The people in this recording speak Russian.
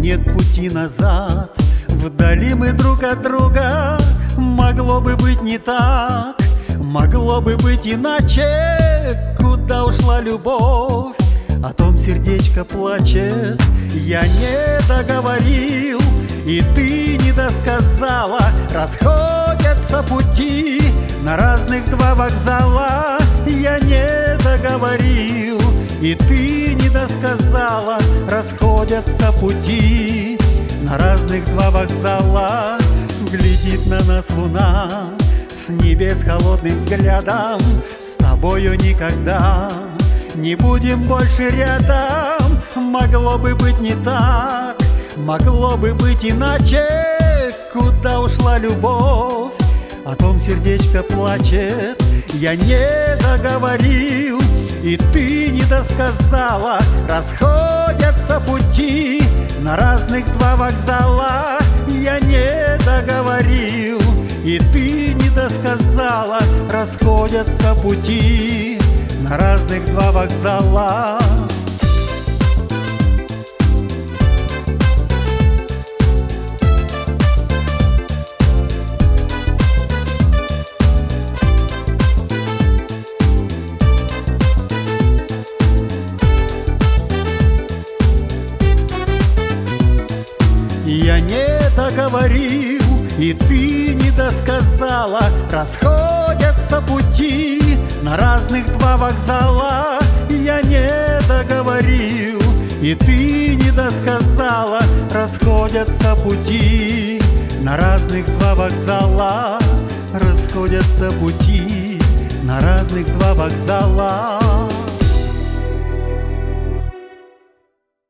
нет пути назад. Вдали мы друг от друга, могло бы быть не так, могло бы быть иначе. Куда ушла любовь? О том сердечко плачет. Я не договорил, и ты не досказала. Расходятся пути на разных два вокзала. Я не договорил, и ты не досказала. Расходятся пути на разных два вокзала. Глядит на нас луна с небес холодным взглядом. С тобою никогда не будем больше рядом. Могло бы быть не так, могло бы быть иначе. Куда ушла любовь? О том сердечко плачет. Я не договорил, и ты не досказала. Расходятся пути на разных два вокзала. Я не договорил, и ты не досказала. Расходятся пути на разных два вокзала. Я не договорил, и ты не досказала. Расходятся пути на разных два вокзала. Я не договорил, и ты не досказала. Расходятся пути на разных два вокзала. Расходятся пути на разных два вокзала.